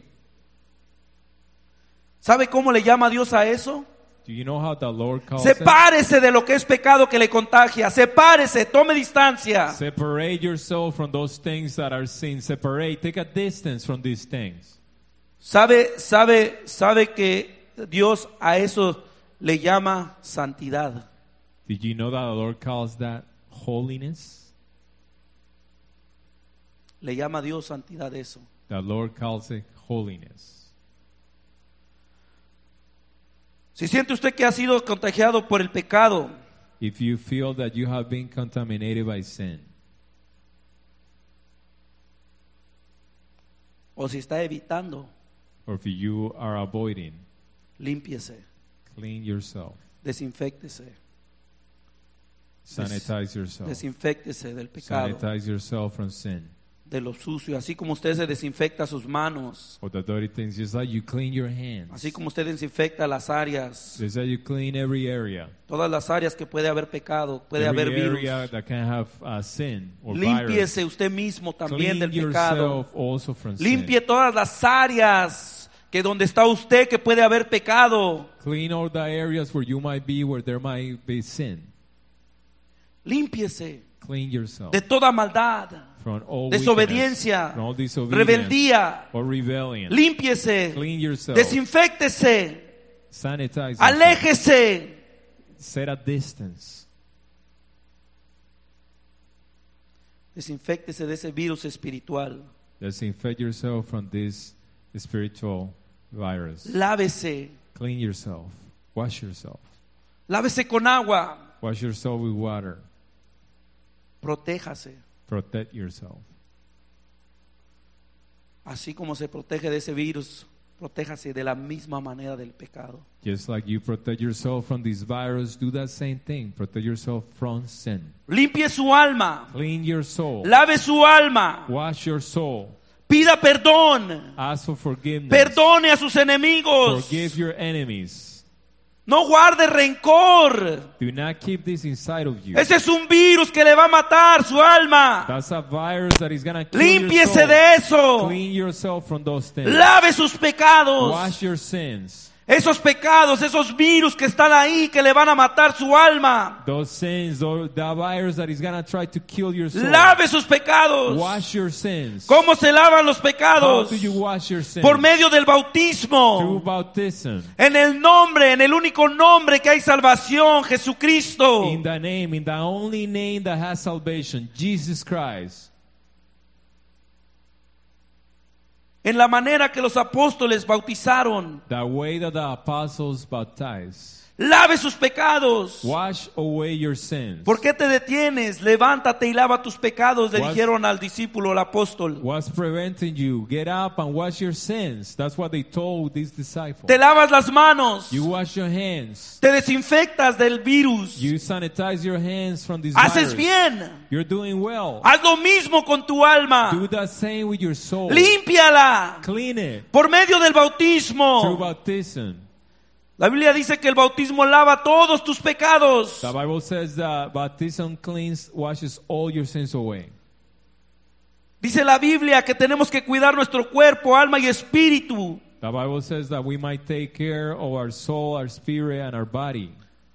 ¿Sabe cómo le llama Dios a eso? Do you know how the Lord calls it? Sepárese de lo que es pecado que le contagia. Sepárese, tome distancia. Separate yourself from those things that are sin. Separate, take a distance from these things. ¿Sabe, sabe, sabe que Dios a eso le llama santidad? Did you know that the Lord calls that holiness? Le llama Dios santidad eso. The Lord calls it holiness. Si siente usted que ha sido contagiado por el pecado, If you feel that you have been contaminated by sin, o si está evitando, or if you are avoiding, límpiese, clean yourself. desinféctese, Sanitize yourself. desinféctese del pecado, Sanitize yourself from sin. de lo sucio, así como usted se desinfecta sus manos, Or the dirty things, just like you clean your hands. así como usted desinfecta las áreas, Just like you clean every area. todas las áreas que puede haber pecado, puede Every haber area virus. that can have uh, sin or virus. Límpiese usted mismo también Clean del pecado. yourself also from Limpie sin. todas las áreas que donde está usted que puede haber pecado. Clean all the areas where you might be, where there might be sin. Límpiese Clean yourself de toda maldad, from all desobediencia, wickedness, from all disobedience, rebeldía. or rebellion. Límpiese, Clean yourself. desinféctese, Sanitize yourself. aléjese. Set a distance. Desinféctese de ese virus espiritual. Disinfect yourself from this spiritual virus. Lávese, Clean yourself. Wash yourself. lávese con agua. Wash yourself with water. Protéjase, Protect yourself. así como se protege de ese virus. Protéjase de la misma manera del pecado. Just like you protect yourself from this virus, do that same thing. Protect yourself from sin. Limpie su alma, Clean your soul. lave su alma, Wash your soul. pida perdón, Ask for forgiveness. perdone a sus enemigos, Forgive your enemies. no guarde rencor. Do not keep this inside of you. Ese es un virus que le va a matar su alma. That's a virus that is going to kill your Límpiese soul. de eso. Clean yourself from those things. Lave sus pecados. Wash your sins. Esos pecados, esos virus que están ahí que le van a matar su alma. Those sins, those, the virus that is going to try to kill your soul. Lave sus pecados. Wash your sins. ¿Cómo se lavan los How pecados? do you wash your sins? Por medio del Through bautismo. baptism. En el nombre, en el único nombre que hay salvación, Jesucristo. In the name, in the only name that has salvation, Jesus Christ. En la manera que los apóstoles bautizaron. The way that the apostles baptized. Lave sus pecados. Wash away your sins. ¿Por qué te detienes? Levántate y lava tus pecados, le What's- dijeron al discípulo, al apóstol. What's preventing you? Get up and wash your sins. That's what they told these disciples. Te lavas las manos. You wash your hands. Te desinfectas del virus. You sanitize your hands from this Haces virus. bien. You're doing well. Haz lo mismo con tu alma. Do the same with your soul. Límpiala. Clean it Por medio del through bautismo. baptism. La Biblia dice que el bautismo lava todos tus pecados. The Bible says that baptism cleans, washes all your sins away. Dice la Biblia que tenemos que cuidar nuestro cuerpo, alma y espíritu. The Bible says that we might take care of our soul, our spirit, and our body.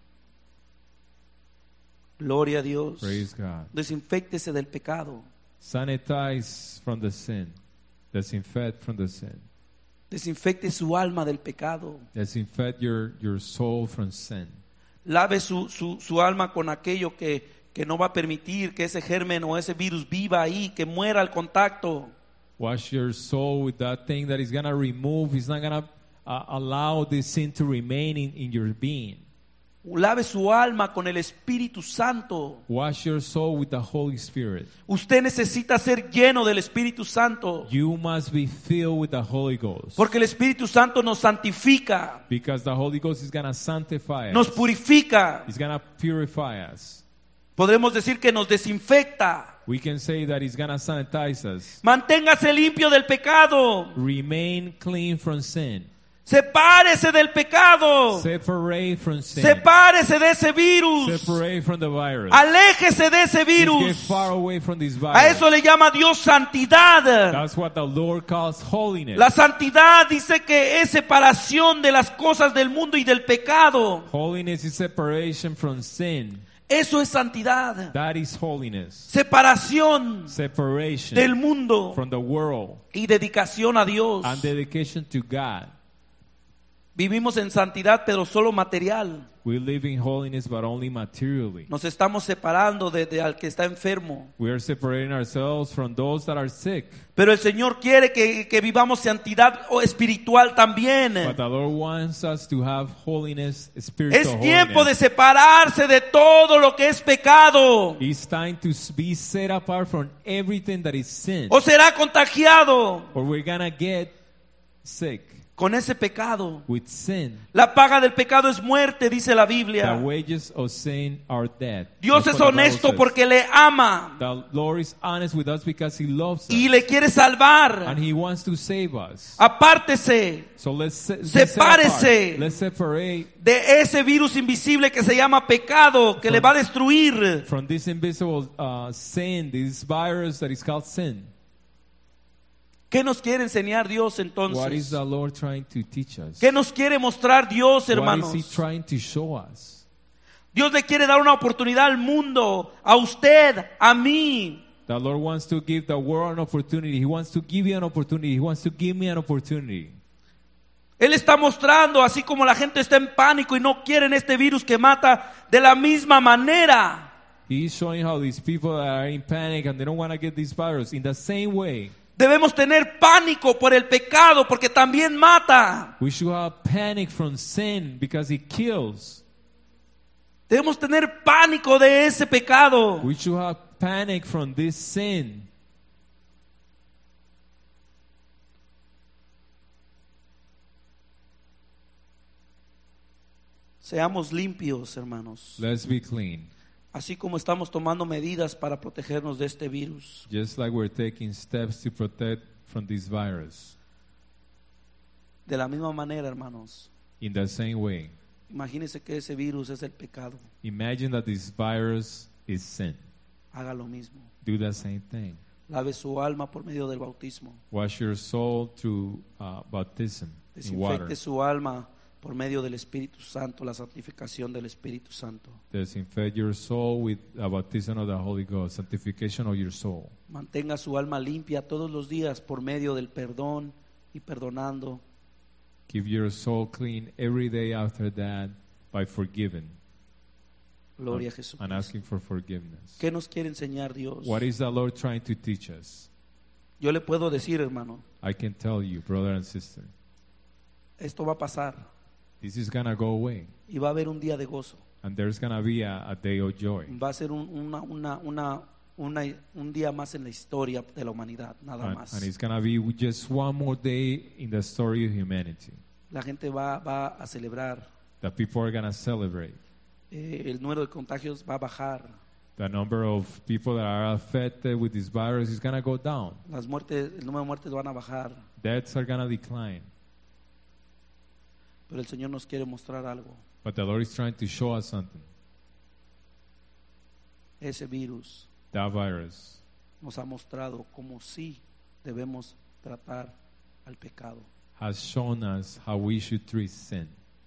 Gloria a Dios. Praise God. Desinféctese del pecado. Sanitize from the sin. Disinfect from the sin. Desinfecte su alma del pecado. Disinfect your, your soul from sin. Lave su, su, su alma con aquello que, que no va a permitir que ese germen o ese virus viva ahí, que muera al contacto. Wash your soul with that thing that is going to remove, it's not going to uh, allow this sin to remain in, in your being. Lave su alma con el Espíritu Santo. Wash your soul with the Holy Spirit. Usted necesita ser lleno del Espíritu Santo. You must be filled with the Holy Ghost. Porque el Espíritu Santo nos santifica, Because the Holy Ghost is going to sanctify us. nos purifica. It's going to purify us. Podremos decir que nos desinfecta. We can say that it's going to sanitize us. Manténgase limpio del pecado. Remain clean from sin. Sepárese del pecado. Separate from sin. Sepárese de ese virus. Separate from the virus. Aléjese de ese Just get virus. far away from this virus. A eso le llama Dios santidad. That's what the Lord calls holiness. La santidad dice que es separación de las cosas del mundo y del pecado. Holiness is separation from sin. Eso es santidad. That is holiness. Separación Separation del mundo from the world y dedicación a Dios. and dedication to God. Vivimos en santidad, pero solo material. We live in holiness, but only materially. Nos estamos separando de, de al que está enfermo. We are separating ourselves from those that are sick. Pero el Señor quiere que, que vivamos santidad o espiritual también. But the Lord wants us to have holiness, spiritual Es tiempo de holiness. separarse de todo lo que es pecado. It's time to be set apart from everything that is sin, O será contagiado or we're gonna get sick con ese pecado. with sin. La paga del pecado es muerte, dice la The Biblia. wages of sin are death. Dios That's es what the Bible honesto says. porque le ama The Lord is honest with us because He loves us. y le quiere salvar. And He wants to save us. Apártese So let's se- be set Sepárese. apart. Let's separate de ese virus invisible que se llama pecado, que le va a destruir. from this invisible uh, sin, this virus that is called sin. ¿Qué nos quiere enseñar Dios What is entonces? the Lord trying to teach us? ¿Qué nos quiere mostrar Dios, What is He hermanos? trying to show us? Dios le quiere dar una oportunidad al mundo, a usted, a mí. The Lord wants to give the world an opportunity. He wants to give you an opportunity. He wants to give me an opportunity. Él está mostrando, así como la gente está en pánico y no quieren este virus que mata, de la misma manera. He's showing how these people that are in panic and they don't want to get this virus. In the same way, Debemos tener pánico por el pecado porque también mata. we should have panic from sin because it kills. Debemos tener pánico de ese pecado. We should have panic from this sin. Seamos limpios, hermanos. Let's be clean. Así como estamos tomando medidas para protegernos de este virus. Just like we're taking steps to protect from this virus. De la misma manera, hermanos, In the same way, imagínense que ese virus es el pecado. imagine that this virus is sin. Haga lo mismo. Do the same thing. Lave su alma por medio del bautismo. Wash your soul through uh, baptism in water. Desinfecte su alma por medio del Espíritu Santo, la santificación del Espíritu Santo. Disinfect your soul with the baptism of the Holy Ghost, sanctification of your soul. Mantenga su alma limpia todos los días por medio del perdón y perdonando. Keep your soul clean every day after that by forgiving Gloria a and Jesús. asking for forgiveness. ¿Qué nos quiere enseñar Dios? What is the Lord trying to teach us? Yo le puedo decir, hermano, I can tell you, brother and sister, esto va a pasar this is going to go away. y va a haber un día de gozo. And there's going to be a, a day of joy. Va a ser un, una, una, una, una, un día más en la historia de la humanidad, nada And, más. and it's going to be just one more day in the story of humanity. La gente va, va a celebrar, The people are going to celebrate. eh, el número de contagios va a bajar, The number of people that are affected with this virus is going to go down. las muertes, el número de muertes van a bajar. Deaths are going to decline. Pero el Señor nos quiere mostrar algo. But the Lord is trying to show us something. Ese virus That virus nos ha mostrado cómo sí debemos tratar al pecado. has shown us how we should treat sin.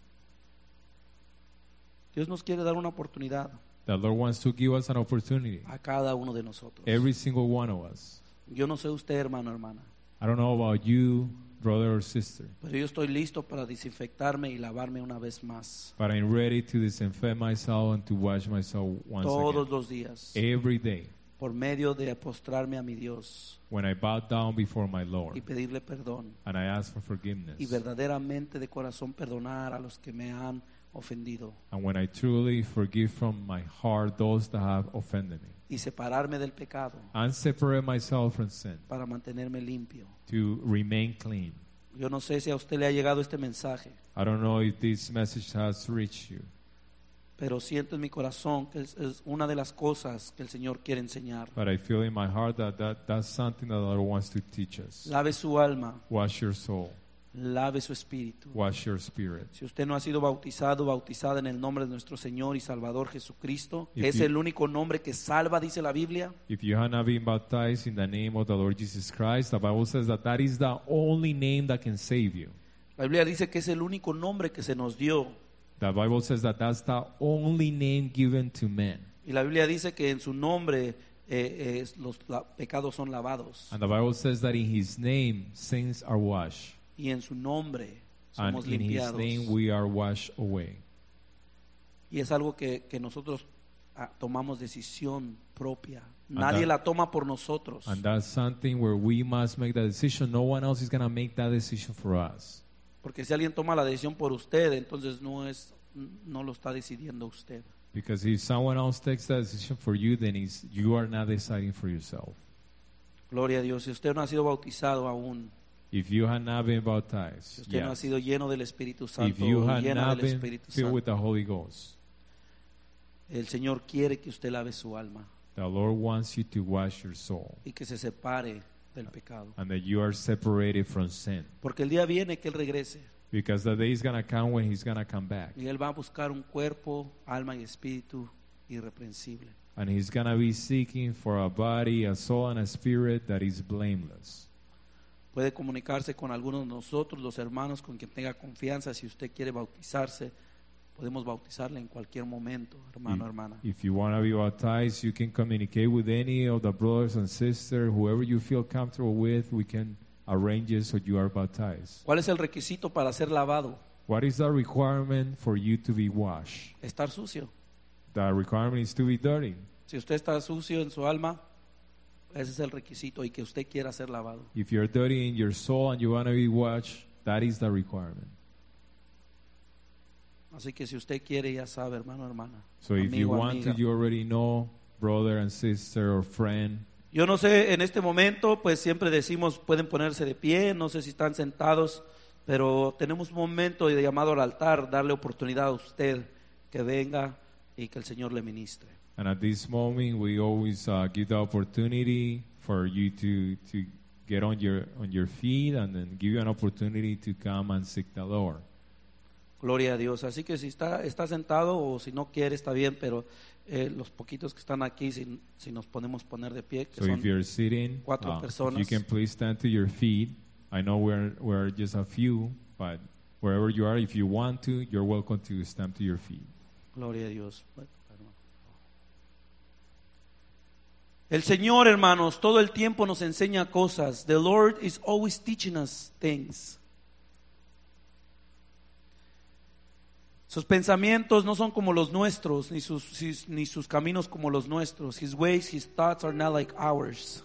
Dios nos quiere dar una oportunidad The Lord wants to give us an opportunity, a cada uno de nosotros. every single one of us. Yo no sé usted, hermano, hermana, I don't know about you, brother or sister, pero yo estoy listo para desinfectarme y lavarme una vez más. but I'm ready to disinfect myself and to wash myself once Todos again. los días, Every day, por medio de postrarme a mi Dios when I bow down before my y Lord pedirle perdón and I ask for forgiveness, y verdaderamente de corazón perdonar a los que me han ofendido and when I truly forgive from my heart those that have offended me, y separarme del pecado and separate myself from sin para mantenerme limpio. to remain clean. Yo no sé si a usted le ha llegado este mensaje, I don't know if this message has reached you, pero siento en mi corazón que es, es una de las cosas que el Señor quiere enseñar. but I feel in my heart that, that that's something that the Lord wants to teach us. Lave su alma, Wash your soul, lave su espíritu. wash your spirit. Si usted no ha sido bautizado, bautizada en el nombre de nuestro Señor y Salvador Jesucristo, If es you- el único nombre que salva, dice la Biblia. If you have not been baptized in the name of the Lord Jesus Christ, the Bible says that that is the only name that can save you. La Biblia dice que es el único nombre que se nos dio. The Bible says that that's the only name given to men. Y la Biblia dice que en su nombre eh, eh, los la- pecados son lavados. And the Bible says that in His name sins are washed. Y en su nombre And somos in His limpiados. name we are washed away. Y es algo que, que nosotros ah, tomamos decisión propia. And Nadie that- la toma por nosotros. And that's something where we must make the decision. No one else is going to make that decision for us. Porque si alguien toma la decisión por usted, entonces no es no lo está decidiendo usted. Because if someone else takes that decision for you, then it's, you are not deciding for yourself. Gloria a Dios. Si usted no ha sido bautizado aún, If you have not been si baptized, usted no ha yes. sido lleno del Espíritu If Santo, you o have llena not del been Espíritu filled with Santo, the Holy Ghost, el Señor quiere que usted lave su alma the Lord wants you to wash your soul y que se separe del pecado. and that you are separated from sin. Porque el día viene que Él regrese Because the day is going to come when He's going to come back. y Él va a buscar un cuerpo, alma y espíritu irreprensible. And He's going to be seeking for a body, a soul, and a spirit that is blameless. Puede comunicarse con algunos de nosotros, los hermanos, con quien tenga confianza. Si usted quiere bautizarse, podemos bautizarle en cualquier momento, hermano, If- hermana. If you want to be baptized, you can communicate with any of the brothers and sisters, whoever you feel comfortable with. We can arrange it so you are baptized. ¿Cuál es el requisito para ser lavado? What is the requirement for you to be washed? Estar sucio. The requirement is to be dirty. Si usted está sucio en su alma, ese es el requisito y que usted quiera ser lavado. If you're dirty in your soul and you want to be washed, that is the requirement. Así que si usted quiere, ya sabe, hermano, hermana. So if you amigo, want to, amiga. you already know, brother and sister or friend. Yo no sé, en este momento, pues siempre decimos, pueden ponerse de pie, no sé si están sentados, pero tenemos un momento de llamado al altar, darle oportunidad a usted que venga y que el Señor le ministre. And at this moment, we always uh, give the opportunity for you to, to get on your on your feet and then give you an opportunity to come and seek the Lord. Gloria a Dios. Así que si está, está sentado o si no quiere, está bien, pero eh, los poquitos que están aquí, si, si nos podemos poner de pie, que So son if you're sitting, cuatro uh, if personas. you can please stand to your feet. I know we're we're just a few, but wherever you are, if you want to, you're welcome to stand to your feet. Gloria a Dios. El Señor, hermanos, todo el tiempo nos enseña cosas. The Lord is always teaching us things. Sus pensamientos no son como los nuestros, ni sus, sus- ni sus caminos como los nuestros. His ways, His thoughts are not like ours.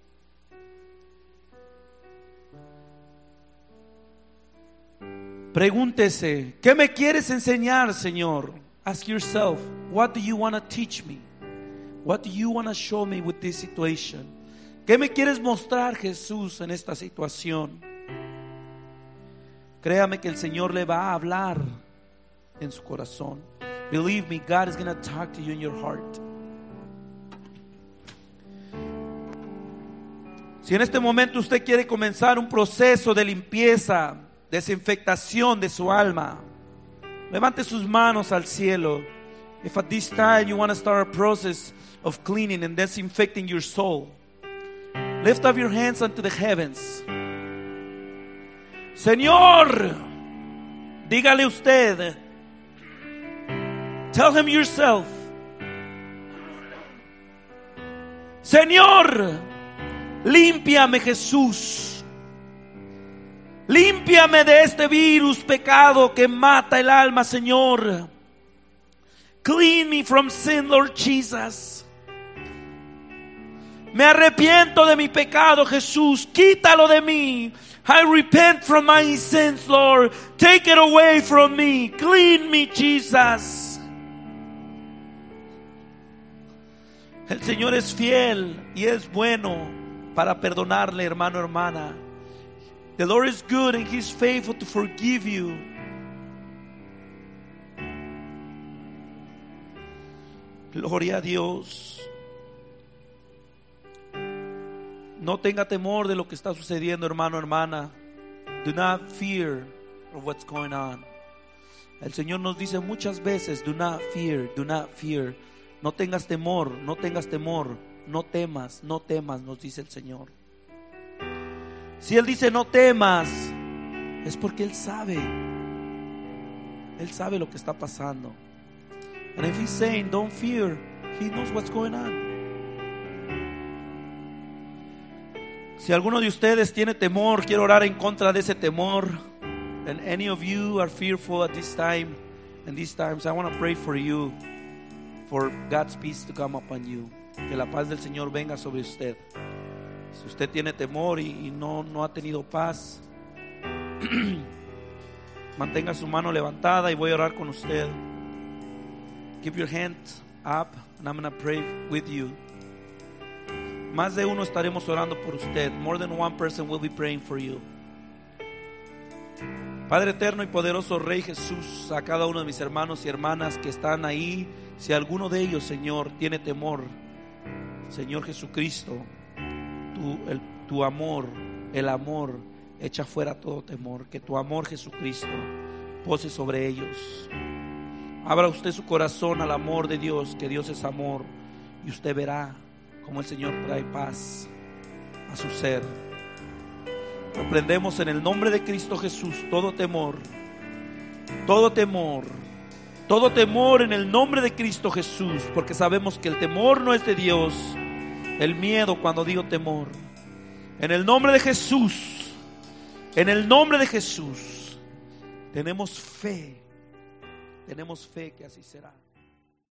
Pregúntese, ¿qué me quieres enseñar, Señor? Ask yourself, what do you want to teach me? What do you want to show me with this situation? ¿Qué me quieres mostrar, Jesús, en esta situación? Créame que el Señor le va a hablar en su corazón. Believe me, God is going to talk to you in your heart. Si en este momento usted quiere comenzar un proceso de limpieza, desinfectación de su alma, Levante sus manos al cielo. If at this time you want to start a process of cleaning and disinfecting your soul, lift up your hands unto the heavens. Señor, dígale usted, tell him yourself, Señor, límpiame, Jesús. Límpiame de este virus, pecado que mata el alma, Señor. Clean me from sin, Lord Jesus. Me arrepiento de mi pecado, Jesús. Quítalo de mí. I repent from my sins, Lord. Take it away from me. Clean me, Jesus. El Señor es fiel y es bueno para perdonarle, hermano, hermana. The Lord is good and He's faithful to forgive you. Gloria a Dios. No tenga temor de lo que está sucediendo, hermano, hermana. Do not fear of what's going on. El Señor nos dice muchas veces, do not fear, do not fear. No tengas temor, no tengas temor, no temas, no temas, nos dice el Señor. Si Él dice no temas, es porque Él sabe. Él sabe lo que está pasando. And if He's saying don't fear, He knows what's going on. Si alguno de ustedes tiene temor, quiero orar en contra de ese temor. And any of you are fearful at this time, and these times, I want to pray for you, for God's peace to come upon you. Que la paz del Señor venga sobre usted. Si usted tiene temor y, y no, no ha tenido paz, mantenga su mano levantada y voy a orar con usted. Keep your hand up and I'm going to pray with you. Más de uno estaremos orando por usted. More than one person will be praying for you. Padre eterno y poderoso Rey Jesús, a cada uno de mis hermanos y hermanas que están ahí, si alguno de ellos, Señor, tiene temor, Señor Jesucristo, tu, el, tu amor, el amor echa fuera todo temor. Que tu amor, Jesucristo, pose sobre ellos. Abra usted su corazón al amor de Dios, que Dios es amor, y usted verá cómo el Señor trae paz a su ser. Reprendemos en el nombre de Cristo Jesús todo temor, todo temor, todo temor en el nombre de Cristo Jesús, porque sabemos que el temor no es de Dios. El miedo, cuando digo temor, en el nombre de Jesús, en el nombre de Jesús, tenemos fe, tenemos fe que así será.